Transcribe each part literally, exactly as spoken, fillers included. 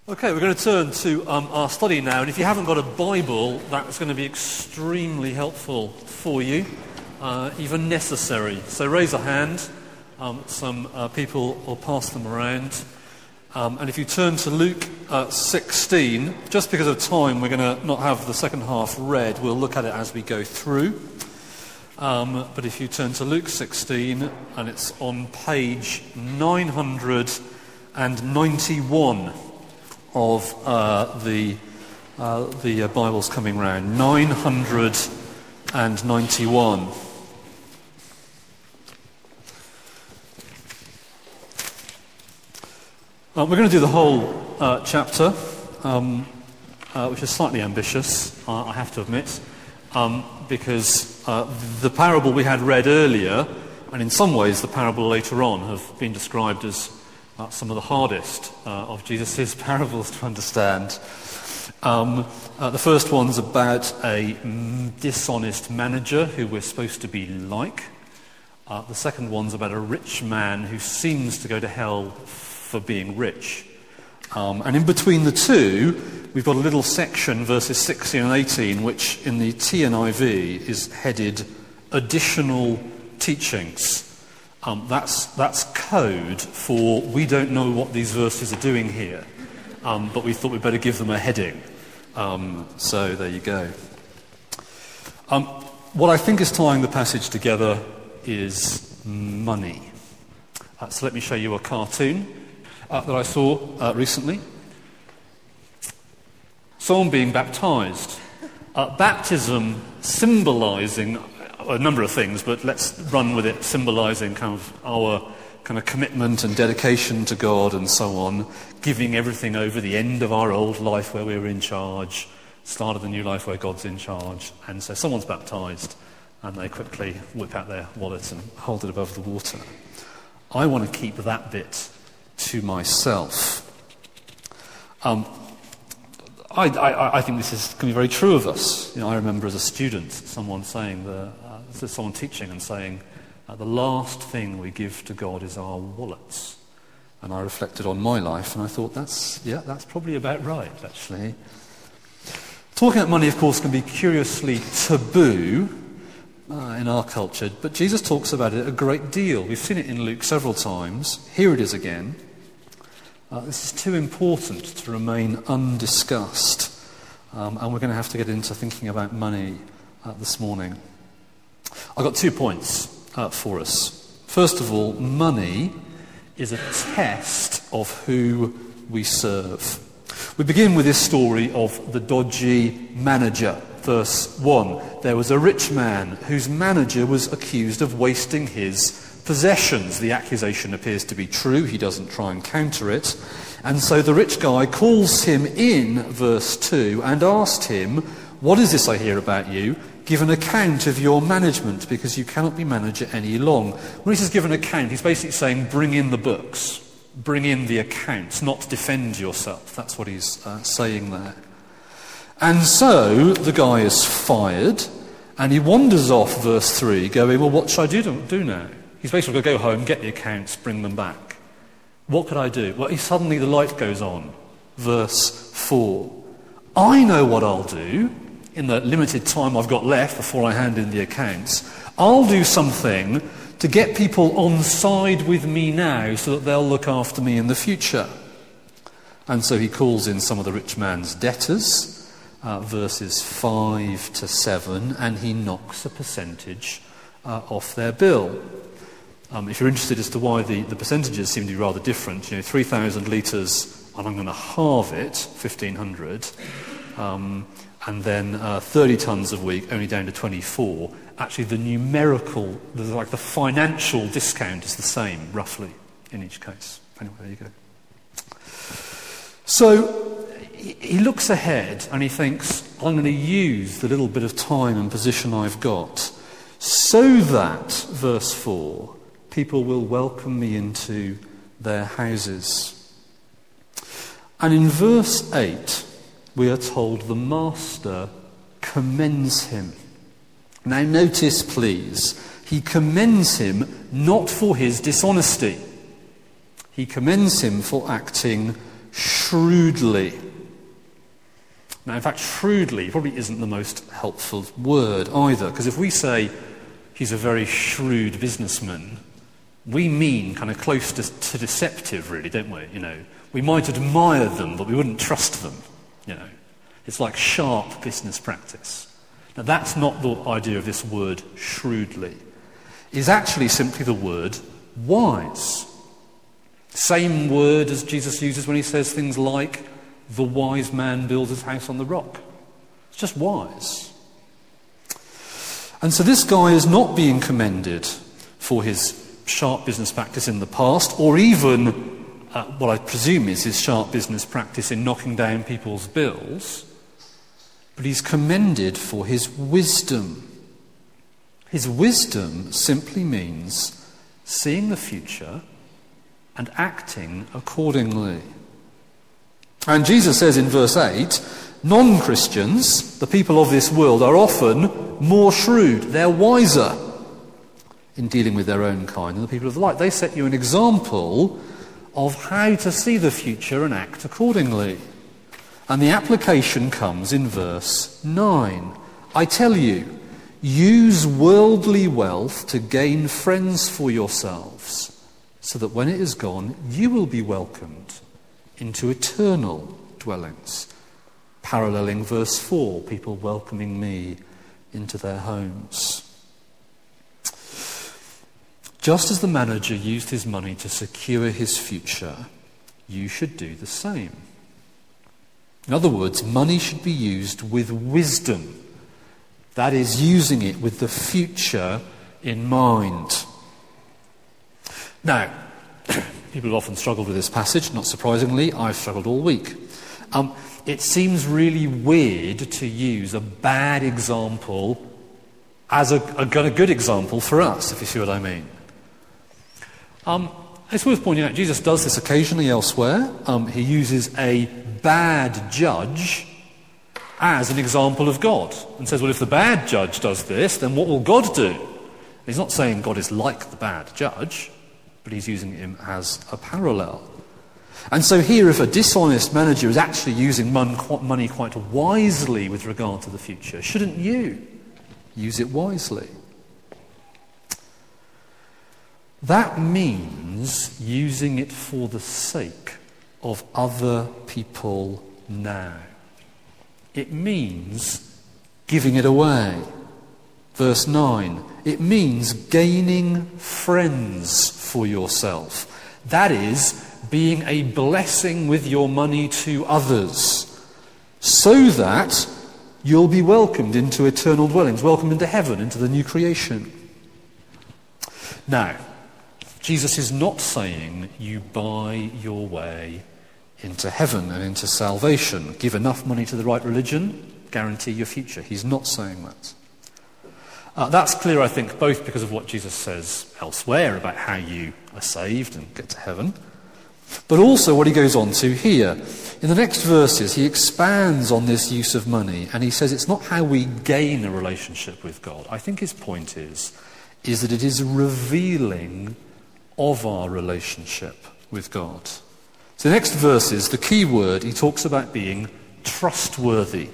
Okay, we're going to turn to um, our study now, and if you haven't got a Bible, that's going to be extremely helpful for you, uh, even necessary. So raise a hand, um, some uh, people will pass them around. Um, and if you turn to Luke uh, sixteen, just because of time, we're going to not have the second half read. We'll look at it as we go through. Um, but if you turn to Luke sixteen, and it's on page nine hundred ninety-one of uh, the uh, the uh, Bibles coming round, nine hundred ninety-one. Uh, we're going to do the whole uh, chapter, um, uh, which is slightly ambitious, uh, I have to admit, um, because uh, the parable we had read earlier, and in some ways the parable later on, have been described as uh, some of the hardest uh, of Jesus' parables to understand. Um, uh, the first one's about a mm, dishonest manager who we're supposed to be like. Uh, the second one's about a rich man who seems to go to hell for being rich. Um, and in between the two, we've got a little section, verses sixteen and eighteen, which in the T N I V is headed Additional Teachings. Um, that's, that's code for we don't know what these verses are doing here, um, but we thought we'd better give them a heading. Um, so there you go. Um, what I think is tying the passage together is money. Uh, so let me show you a cartoon Uh, that I saw uh, recently. Someone being baptized. Uh, baptism symbolizing a number of things, but let's run with it, symbolizing kind of our kind of commitment and dedication to God and so on, giving everything over, the end of our old life where we were in charge, start of the new life where God's in charge. And so someone's baptized and they quickly whip out their wallet and hold it above the water. I want to keep that bit to myself. Um, I, I, I think this is can be very true of us. You know, I remember as a student someone saying, the, uh, someone teaching and saying, uh, the last thing we give to God is our wallets. And I reflected on my life, and I thought, that's yeah, that's probably about right, actually. Talking about money, of course, can be curiously taboo Uh, in our culture, but Jesus talks about it a great deal. We've seen it in Luke several times. Here it is again. Uh, this is too important to remain undiscussed, um, and we're going to have to get into thinking about money uh, this morning. I've got two points uh, for us. First of all, money is a test of who we serve. We begin with this story of the dodgy manager. Verse one, there was a rich man whose manager was accused of wasting his possessions. The accusation appears to be true. He doesn't try and counter it. And so the rich guy calls him in, verse two, and asked him, what is this I hear about you? Give an account of your management, because you cannot be manager any long. When he says give an account, he's basically saying bring in the books. Bring in the accounts, not defend yourself. That's what he's uh, saying there. And so the guy is fired, and he wanders off, verse three, going, well, what should I do, do now? He's basically going to go home, get the accounts, bring them back. What could I do? Well, he, suddenly the light goes on, verse four. I know what I'll do in the limited time I've got left before I hand in the accounts. I'll do something to get people on side with me now so that they'll look after me in the future. And so he calls in some of the rich man's debtors, Uh, verses five to seven, and he knocks a percentage uh, off their bill. Um, if you're interested as to why the, the percentages seem to be rather different, you know, three thousand litres, and I'm going to halve it, fifteen hundred, um, and then uh, thirty tonnes a week, only down to twenty-four. Actually, the numerical, the, like the financial discount is the same, roughly, in each case. Anyway, there you go. So, he looks ahead and he thinks, I'm going to use the little bit of time and position I've got so that, verse four, people will welcome me into their houses. And in verse eight, we are told the master commends him. Now notice, please, he commends him not for his dishonesty. He commends him for acting shrewdly. Now, in fact, shrewdly probably isn't the most helpful word either, because if we say he's a very shrewd businessman, we mean kind of close to, to deceptive, really, don't we? You know, we might admire them, but we wouldn't trust them. You know, it's like sharp business practice. Now, that's not the idea of this word shrewdly. It's actually simply the word wise. Same word as Jesus uses when he says things like, the wise man builds his house on the rock. It's just wise. And so this guy is not being commended for his sharp business practice in the past, or even uh, what I presume is his sharp business practice in knocking down people's bills, but he's commended for his wisdom. His wisdom simply means seeing the future and acting accordingly. And Jesus says in verse eight, non-Christians, the people of this world, are often more shrewd, they're wiser in dealing with their own kind than the people of the light. They set you an example of how to see the future and act accordingly. And the application comes in verse nine. I tell you, use worldly wealth to gain friends for yourselves, so that when it is gone, you will be welcomed into eternal dwellings. Paralleling verse four, people welcoming me into their homes. Just as the manager used his money to secure his future, you should do the same. In other words, money should be used with wisdom. That is, using it with the future in mind. Now, people have often struggled with this passage. Not surprisingly, I've struggled all week. Um, it seems really weird to use a bad example as a, a, a good example for us, if you see what I mean. Um, it's worth pointing out, Jesus does this occasionally elsewhere. Um, he uses a bad judge as an example of God and says, well, if the bad judge does this, then what will God do? He's not saying God is like the bad judge, but he's using him as a parallel. And so here, if a dishonest manager is actually using money quite wisely with regard to the future, shouldn't you use it wisely? That means using it for the sake of other people now. It means giving it away. Verse nine, it means gaining friends for yourself. That is, being a blessing with your money to others, so that you'll be welcomed into eternal dwellings, welcomed into heaven, into the new creation. Now, Jesus is not saying you buy your way into heaven and into salvation. Give enough money to the right religion, guarantee your future. He's not saying that. Uh, that's clear, I think, both because of what Jesus says elsewhere about how you are saved and get to heaven, but also what he goes on to here. In the next verses, he expands on this use of money, and he says it's not how we gain a relationship with God. I think his point is, is that it is revealing of our relationship with God. So the next verses, the key word, he talks about being trustworthy,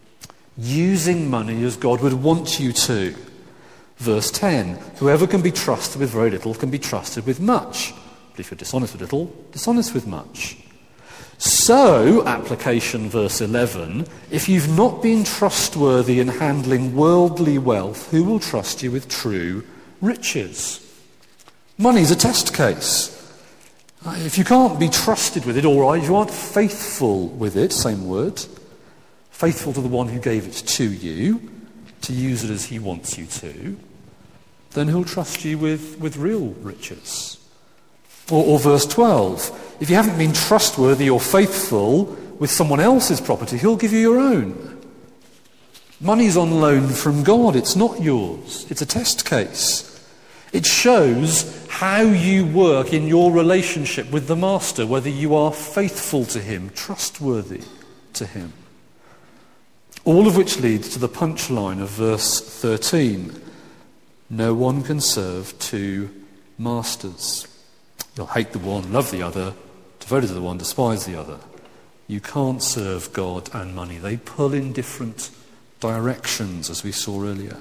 using money as God would want you to. Verse ten, whoever can be trusted with very little can be trusted with much. But if you're dishonest with little, dishonest with much. So, application verse eleven, if you've not been trustworthy in handling worldly wealth, who will trust you with true riches? Money's a test case. If you can't be trusted with it, or if you aren't faithful with it, same word, faithful to the one who gave it to you, to use it as he wants you to, then he'll trust you with, with real riches. Or, or verse twelve, if you haven't been trustworthy or faithful with someone else's property, he'll give you your own. Money's on loan from God, it's not yours. It's a test case. It shows how you work in your relationship with the Master, whether you are faithful to him, trustworthy to him. All of which leads to the punchline of verse thirteen. No one can serve two masters. You'll hate the one, love the other, devoted to the one, despise the other. You can't serve God and money. They pull in different directions, as we saw earlier.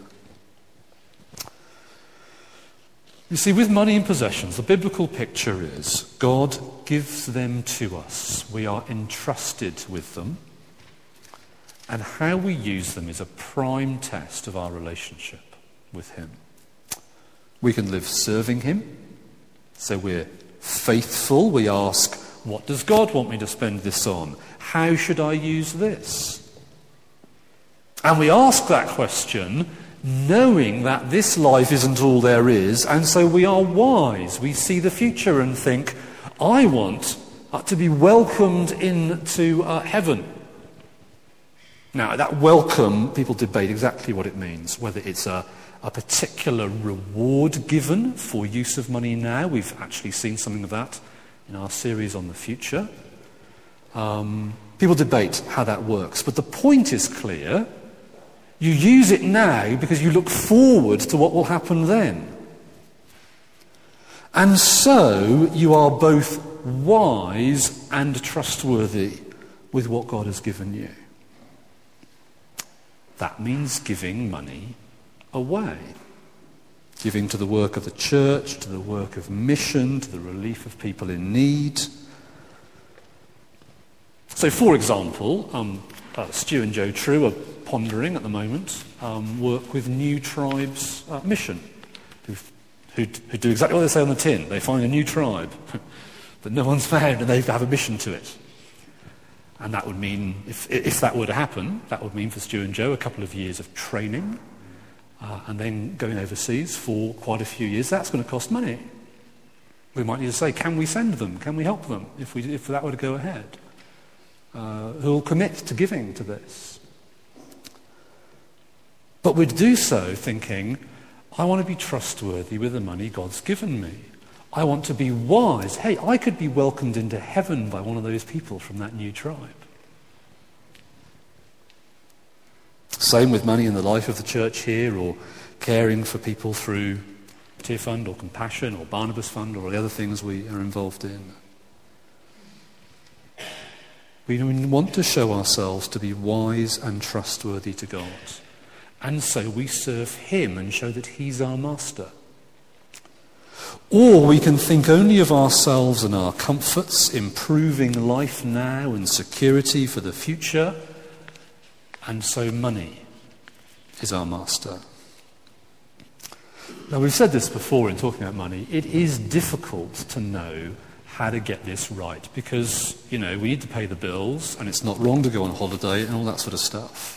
You see, with money and possessions, the biblical picture is God gives them to us. We are entrusted with them. And how we use them is a prime test of our relationship with him. We can live serving him. So we're faithful. We ask, what does God want me to spend this on? How should I use this? And we ask that question knowing that this life isn't all there is, and so we are wise. We see the future and think, I want uh, to be welcomed into uh, heaven. Now, that welcome, people debate exactly what it means, whether it's a, a particular reward given for use of money now. We've actually seen something of that in our series on the future. Um, people debate how that works, but the point is clear. You use it now because you look forward to what will happen then. And so you are both wise and trustworthy with what God has given you. That means giving money away. Giving to the work of the church, to the work of mission, to the relief of people in need. So, for example, um, uh, Stu and Joe True are pondering at the moment um, work with New Tribes uh, Mission, who, who, who do exactly what they say on the tin. They find a new tribe that no one's found, and they have a mission to it. And that would mean, if, if that were to happen, that would mean for Stu and Joe a couple of years of training, uh, and then going overseas for quite a few years. That's going to cost money. We might need to say, can we send them? Can we help them if, we, if that were to go ahead? Uh, who will commit to giving to this? But we'd do so thinking, I want to be trustworthy with the money God's given me. I want to be wise. Hey, I could be welcomed into heaven by one of those people from that new tribe. Same with money in the life of the church here, or caring for people through Tear Fund or Compassion or Barnabas Fund or all the other things we are involved in. We want to show ourselves to be wise and trustworthy to God. And so we serve him and show that he's our master. Or we can think only of ourselves and our comforts, improving life now and security for the future. And so money is our master. Now, we've said this before in talking about money. It is difficult to know how to get this right because, you know, we need to pay the bills and it's not wrong to go on holiday and all that sort of stuff.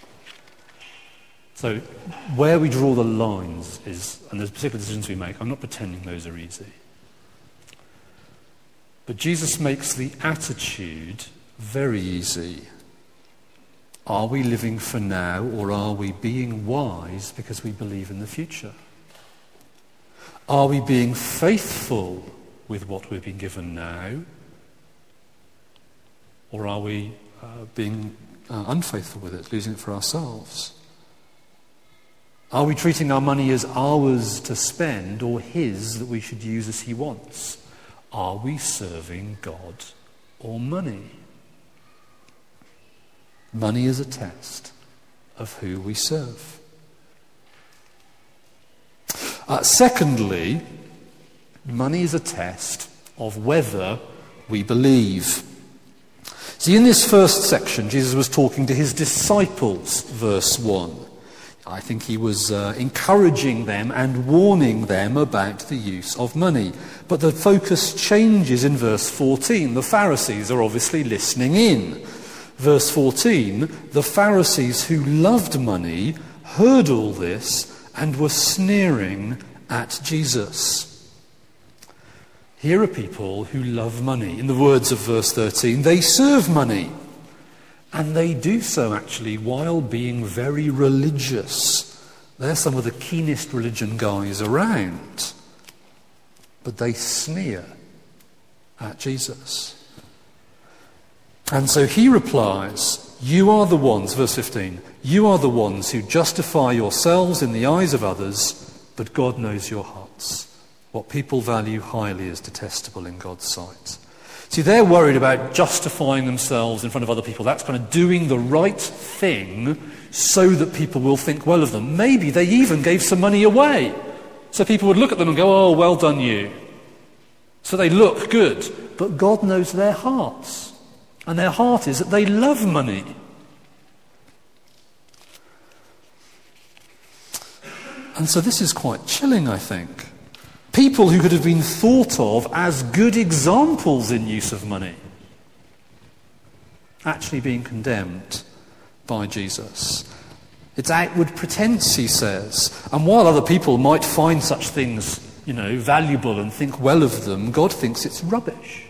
So where we draw the lines is, and there's particular decisions we make, I'm not pretending those are easy. But Jesus makes the attitude very easy. Are we living for now, or are we being wise because we believe in the future? Are we being faithful with what we've been given now, or are we uh, being uh, unfaithful with it, losing it for ourselves? Are we treating our money as ours to spend or his that we should use as he wants? Are we serving God or money? Money is a test of who we serve. Uh, secondly, money is a test of whether we believe. See, in this first section, Jesus was talking to his disciples, verse one. I think he was uh, encouraging them and warning them about the use of money. But the focus changes in verse fourteen. The Pharisees are obviously listening in. Verse fourteen, the Pharisees who loved money heard all this and were sneering at Jesus. Here are people who love money. In the words of verse thirteen, they serve money. And they do so, actually, while being very religious. They're some of the keenest religion guys around. But they sneer at Jesus. And so he replies, you are the ones, verse fifteen, you are the ones who justify yourselves in the eyes of others, but God knows your hearts. What people value highly is detestable in God's sight. See, they're worried about justifying themselves in front of other people. That's kind of doing the right thing so that people will think well of them. Maybe they even gave some money away, so people would look at them and go, oh, well done you. So they look good. But God knows their hearts. And their heart is that they love money. And so this is quite chilling, I think. People who could have been thought of as good examples in use of money actually being condemned by Jesus. It's outward pretense, he says. And while other people might find such things, you know, valuable and think well of them, God thinks it's rubbish.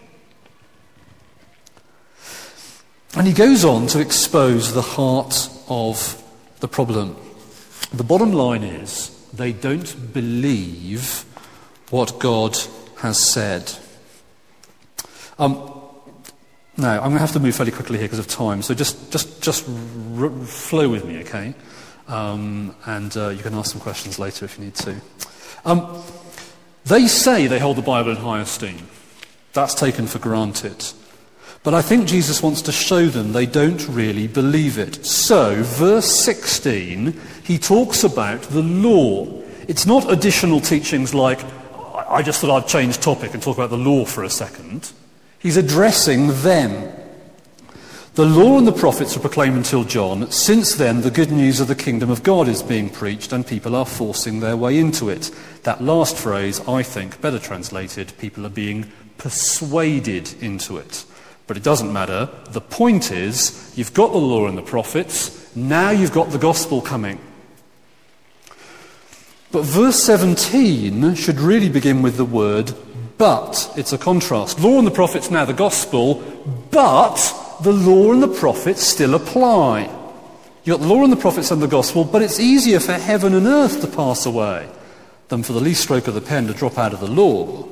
And he goes on to expose the heart of the problem. The bottom line is, they don't believe what God has said. Um, now, I'm going to have to move fairly quickly here because of time, so just just just r- flow with me, okay? Um, and uh, you can ask some questions later if you need to. Um, they say they hold the Bible in high esteem. That's taken for granted. But I think Jesus wants to show them they don't really believe it. So, verse sixteen, he talks about the law. It's not additional teachings like, I just thought I'd change topic and talk about the law for a second. He's addressing them. The law and the prophets were proclaimed until John. Since then, the good news of the kingdom of God is being preached and people are forcing their way into it. That last phrase, I think, better translated, people are being persuaded into it. But it doesn't matter. The point is, you've got the law and the prophets, now you've got the gospel coming. But verse seventeen should really begin with the word but. It's a contrast. Law and the prophets, now the gospel, but the law and the prophets still apply. You've got the law and the prophets and the gospel, but it's easier for heaven and earth to pass away than for the least stroke of the pen to drop out of the law.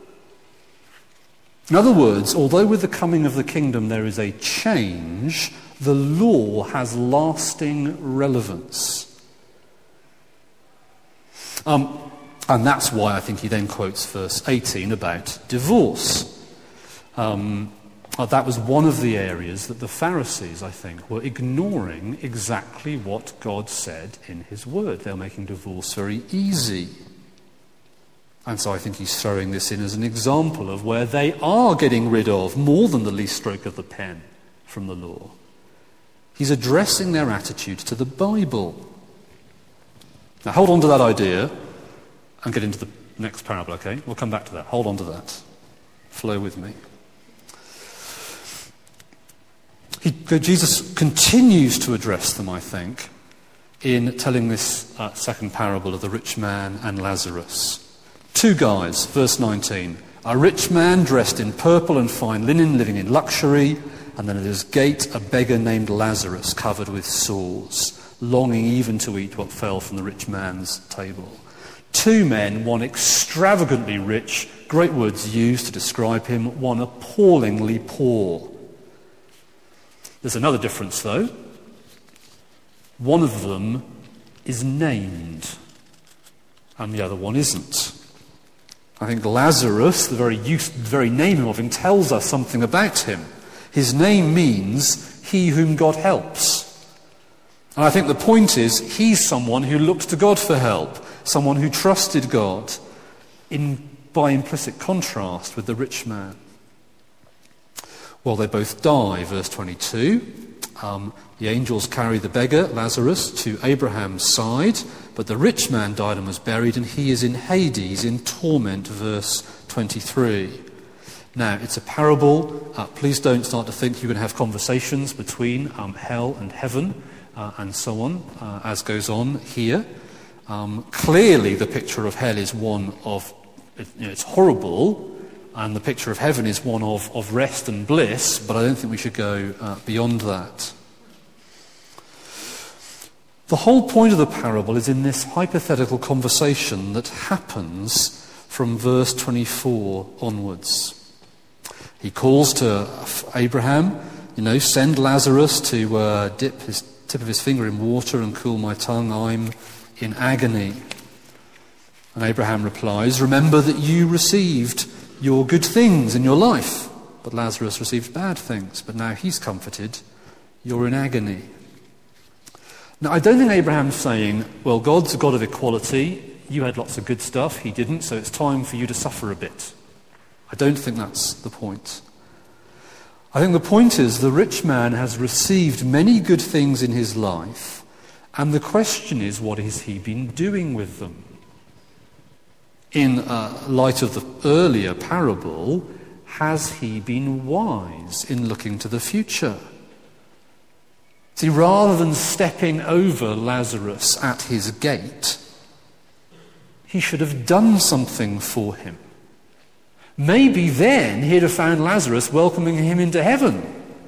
In other words, although with the coming of the kingdom there is a change, the law has lasting relevance. Um, and that's why I think he then quotes verse eighteen about divorce. Um, uh, that was one of the areas that the Pharisees, I think, were ignoring exactly what God said in his word. They were making divorce very easy. And so I think he's throwing this in as an example of where they are getting rid of more than the least stroke of the pen from the law. He's addressing their attitude to the Bible. Now hold on to that idea and get into the next parable, okay? We'll come back to that. Hold on to that. Flow with me. He, Jesus continues to address them, I think, in telling this uh, second parable of the rich man and Lazarus. Two guys, verse nineteen. A rich man dressed in purple and fine linen, living in luxury, and then at his gate a beggar named Lazarus, covered with sores, longing even to eat what fell from the rich man's table. Two men, one extravagantly rich, great words used to describe him, one appallingly poor. There's another difference, though. One of them is named, and the other one isn't. I think Lazarus, the very use, the very name of him, tells us something about him. His name means he whom God helps. And I think the point is, he's someone who looked to God for help, someone who trusted God, in by implicit contrast with the rich man. Well, they both die, verse twenty-two. Um, the angels carry the beggar, Lazarus, to Abraham's side, but the rich man died and was buried, and he is in Hades, in torment, verse twenty-three. Now, it's a parable. Uh, please don't start to think you're going to have conversations between um, hell and heaven, uh, and so on, uh, as goes on here. Um, clearly, the picture of hell is one of, it, you know, it's horrible, and the picture of heaven is one of, of rest and bliss, but I don't think we should go uh, beyond that. The whole point of the parable is in this hypothetical conversation that happens from verse twenty-four onwards. He calls to Abraham, you know, send Lazarus to uh, dip his tip of his finger in water and cool my tongue. I'm in agony. And Abraham replies, remember that you received your good things in your life, but Lazarus received bad things, but now he's comforted. You're in agony. Now, I don't think Abraham's saying, well, God's a God of equality. You had lots of good stuff. He didn't, so it's time for you to suffer a bit. I don't think that's the point. I think the point is the rich man has received many good things in his life, and the question is, what has he been doing with them? In uh, light of the earlier parable, has he been wise in looking to the future? See, rather than stepping over Lazarus at his gate, he should have done something for him. Maybe then he'd have found Lazarus welcoming him into heaven.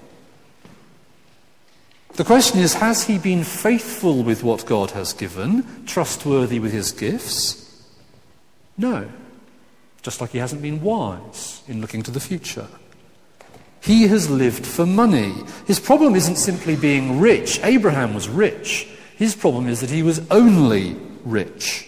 The question is, has he been faithful with what God has given, trustworthy with his gifts? No. Just like he hasn't been wise in looking to the future. He has lived for money. His problem isn't simply being rich. Abraham was rich. His problem is that he was only rich.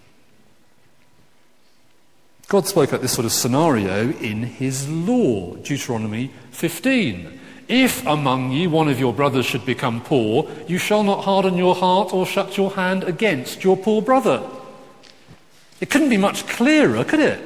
God spoke about this sort of scenario in his law, Deuteronomy fifteen. If among you one of your brothers should become poor, you shall not harden your heart or shut your hand against your poor brother. It couldn't be much clearer, could it?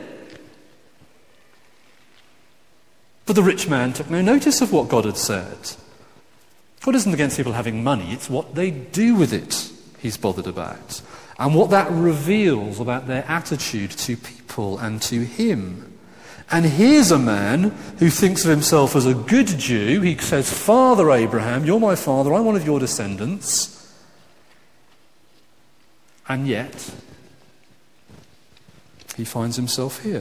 But the rich man took no notice of what God had said. God isn't against people having money, it's what they do with it he's bothered about. And what that reveals about their attitude to people and to him. And here's a man who thinks of himself as a good Jew. He says, Father Abraham, you're my father, I'm one of your descendants. And yet, he finds himself here.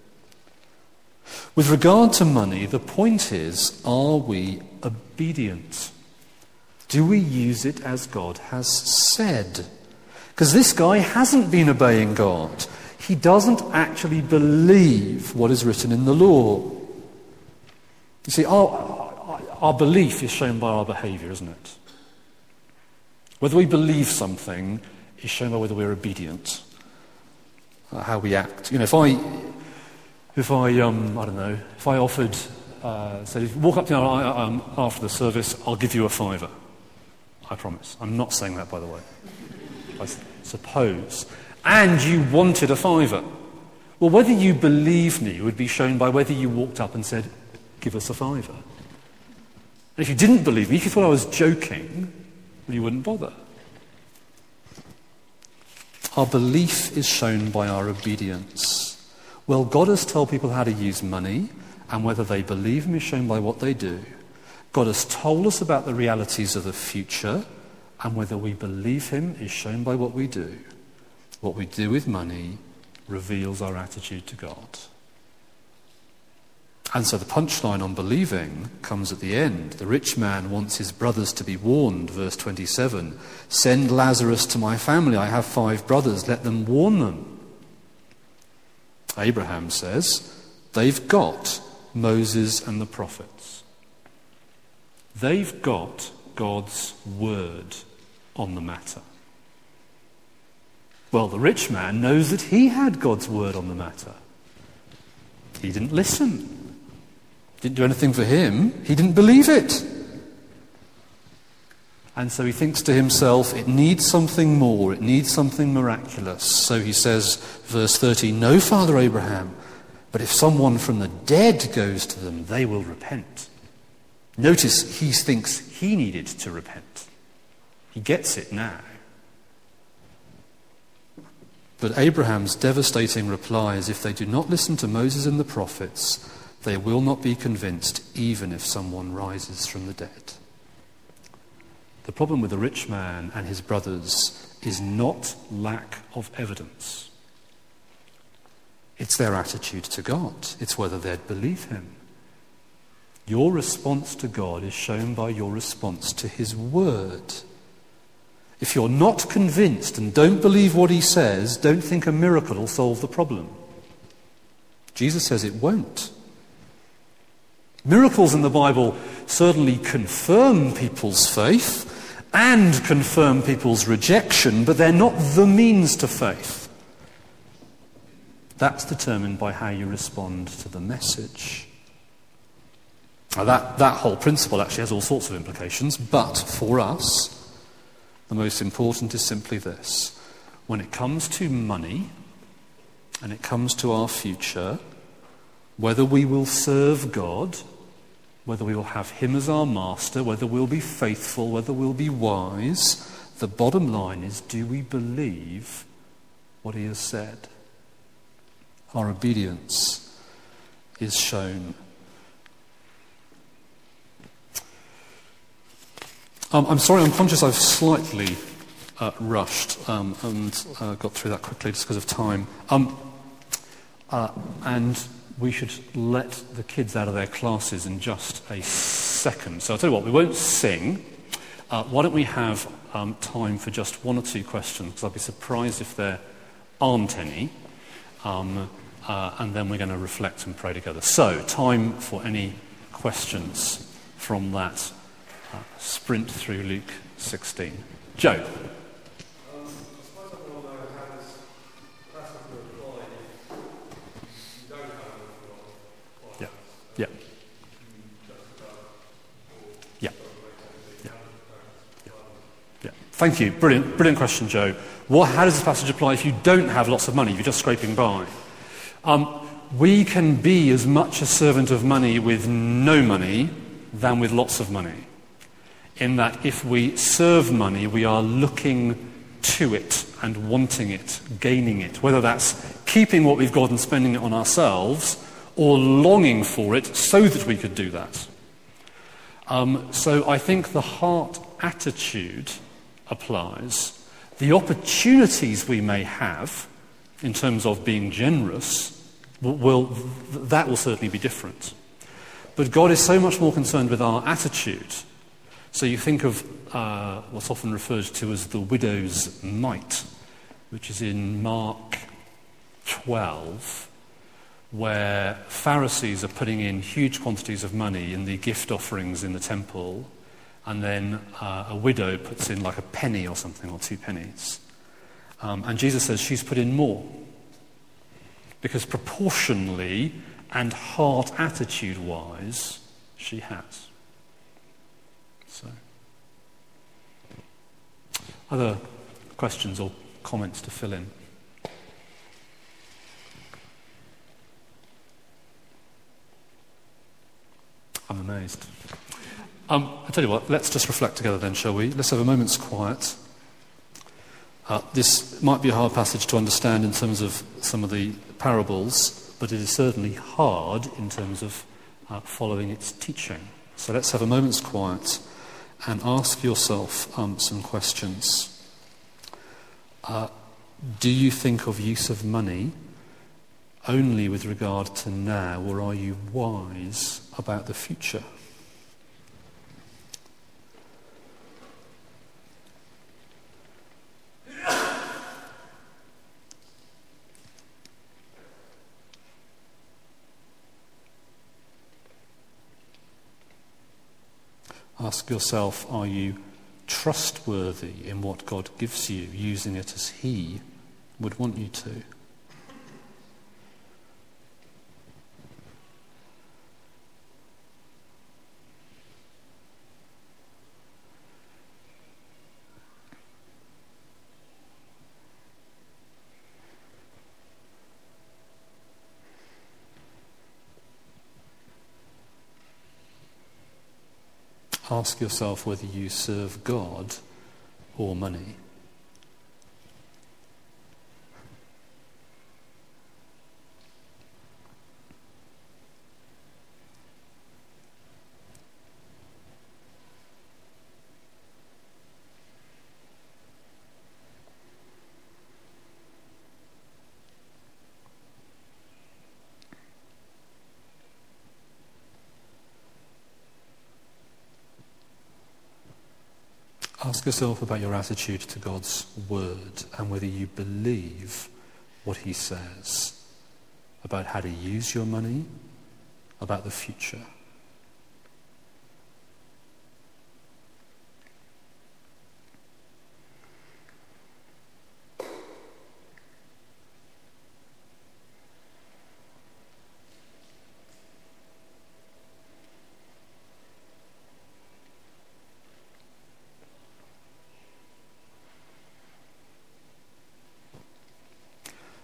With regard to money, the point is, are we obedient? Do we use it as God has said? Because this guy hasn't been obeying God. He doesn't actually believe what is written in the law. You see, our, our, our belief is shown by our behaviour, isn't it? Whether we believe something is shown by whether we're obedient, uh, how we act. You know, if I, if I, um, I don't know, if I offered, uh, said, if you walk up to me um, after the service, I'll give you a fiver. I promise. I'm not saying that, by the way. I suppose. And you wanted a fiver. Well, whether you believe me would be shown by whether you walked up and said, give us a fiver. And if you didn't believe me, if you thought I was joking, well, you wouldn't bother. Our belief is shown by our obedience. Well, God has told people how to use money, and whether they believe him is shown by what they do. God has told us about the realities of the future, and whether we believe him is shown by what we do. What we do with money reveals our attitude to God. And so the punchline on believing comes at the end. The rich man wants his brothers to be warned, verse twenty-seven. Send Lazarus to my family. I have five brothers. Let them warn them. Abraham says, they've got Moses and the prophets. They've got God's word on the matter. Well, the rich man knows that he had God's word on the matter. He didn't listen. Didn't do anything for him. He didn't believe it. And so he thinks to himself, it needs something more. It needs something miraculous. So he says, verse thirty, no, Father Abraham, but if someone from the dead goes to them, they will repent. Notice he thinks he needed to repent. He gets it now. But Abraham's devastating reply is, if they do not listen to Moses and the prophets, they will not be convinced, even if someone rises from the dead. The problem with the rich man and his brothers is not lack of evidence. It's their attitude to God. It's whether they'd believe him. Your response to God is shown by your response to his word. If you're not convinced and don't believe what he says, don't think a miracle will solve the problem. Jesus says it won't. Miracles in the Bible certainly confirm people's faith and confirm people's rejection, but they're not the means to faith. That's determined by how you respond to the message. Now that, that whole principle actually has all sorts of implications, but for us, the most important is simply this. When it comes to money, and it comes to our future, whether we will serve God, whether we will have him as our master, whether we'll be faithful, whether we'll be wise, the bottom line is, do we believe what he has said? Our obedience is shown. Um, I'm sorry, I'm conscious I've slightly uh, rushed um, and uh, got through that quickly just because of time. Um, uh, and we should let the kids out of their classes in just a second. So I'll tell you what, we won't sing. Uh, why don't we have um, time for just one or two questions, because I'll be surprised if there aren't any. Um, uh, and then we're going to reflect and pray together. So, time for any questions from that uh, sprint through Luke sixteen. Joe. Yeah. Yeah. Yeah. Yeah. Yeah. Thank you. Brilliant. Brilliant question, Joe. What, how does this passage apply if you don't have lots of money, if you're just scraping by? Um, we can be as much a servant of money with no money than with lots of money. In that if we serve money, we are looking to it and wanting it, gaining it, whether that's keeping what we've got and spending it on ourselves or longing for it so that we could do that. Um, so I think the heart attitude applies. The opportunities we may have in terms of being generous, will, will that will certainly be different. But God is so much more concerned with our attitude. So you think of uh, what's often referred to as the widow's mite, which is in Mark twelve, where Pharisees are putting in huge quantities of money in the gift offerings in the temple, and then uh, a widow puts in like a penny or something, or two pennies. Um, and Jesus says she's put in more. Because proportionally and heart attitude-wise, she has. So, other questions or comments to fill in? I'm amazed. Um, I tell you what, let's just reflect together then, shall we? Let's have a moment's quiet. Uh, this might be a hard passage to understand in terms of some of the parables, but it is certainly hard in terms of uh, following its teaching. So let's have a moment's quiet and ask yourself um, some questions. Uh, do you think of use of money only with regard to now, or are you wise about the future? Ask yourself, are you trustworthy in what God gives you, using it as He would want you to? Ask yourself whether you serve God or money. Ask yourself about your attitude to God's word and whether you believe what He says about how to use your money, about the future.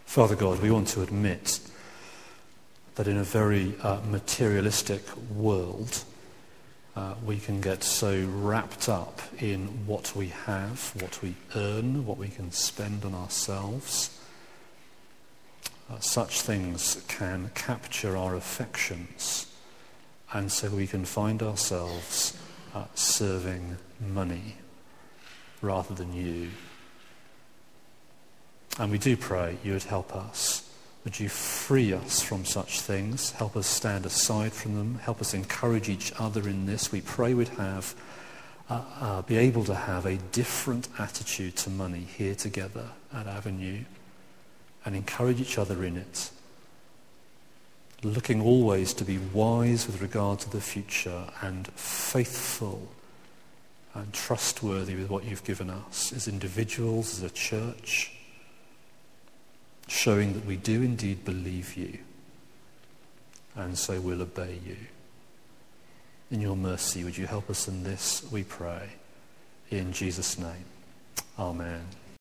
Father God, we want to admit that in a very uh, materialistic world, uh, we can get so wrapped up in what we have, what we earn, what we can spend on ourselves. Uh, such things can capture our affections, and so we can find ourselves uh, serving money rather than you. And we do pray you would help us. Would you free us from such things? Help us stand aside from them. Help us encourage each other in this. We pray we'd have, uh, uh, be able to have a different attitude to money here together at Avenue, and encourage each other in it, looking always to be wise with regard to the future and faithful and trustworthy with what you've given us as individuals, as a church, showing that we do indeed believe you, and so we'll obey you. In your mercy, would you help us in this, we pray. In Jesus' name, amen.